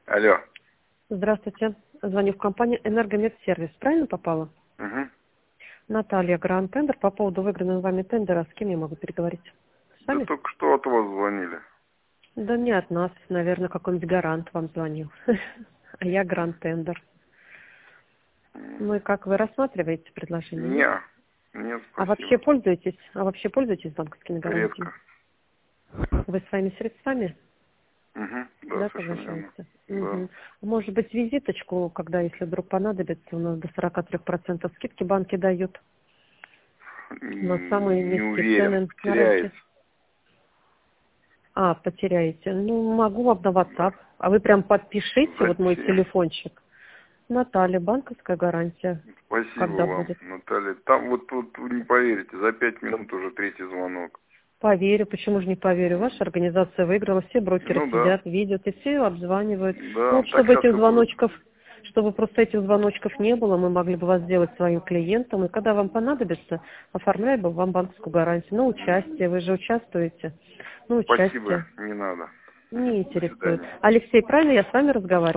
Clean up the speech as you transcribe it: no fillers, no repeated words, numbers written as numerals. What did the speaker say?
Алло. Здравствуйте. Звоню в компанию «Энергомедсервис». Правильно попала? Угу. Наталья, Гранд Тендер. По поводу выигранного вами тендера, с кем я могу переговорить? С Да вами? только что от вас звонили. Да не от нас. Наверное, какой-нибудь гарант вам звонил. А я Гранд Тендер. Ну и как, вы рассматриваете предложение, нет? Не, нет, А спасибо. вообще пользуетесь? банковскими гарантиями? Редко. Вы своими средствами? Угу. Да, Да, совершенно верно. соглашаетесь? Да. Угу. Может быть, визиточку, когда, если вдруг понадобится, у нас до 43% скидки банки дают на самые Не низкие уверен, цены на рынке. потеряется. А, потеряете. Ну, могу вам на WhatsApp. А вы прям подпишите, вот мой Зачем? телефончик. Наталья, банковская гарантия. Спасибо Когда вам, будет? Наталья. Там вот вы не поверите, за 5 минут уже третий звонок. Поверю. Почему же не поверю? Ваша организация выиграла, все брокеры Ну да. сидят, видят и все обзванивают. Ну, Да, вот так чтобы сейчас этих и будет. звоночков, чтобы просто этих звоночков не было, мы могли бы вас сделать своим клиентом. И когда вам понадобится, оформляй бы вам банковскую гарантию. На участие. Вы же участвуете. На Спасибо, участие. не надо. Не До интересует. свидания. Алексей, правильно я с вами разговариваю?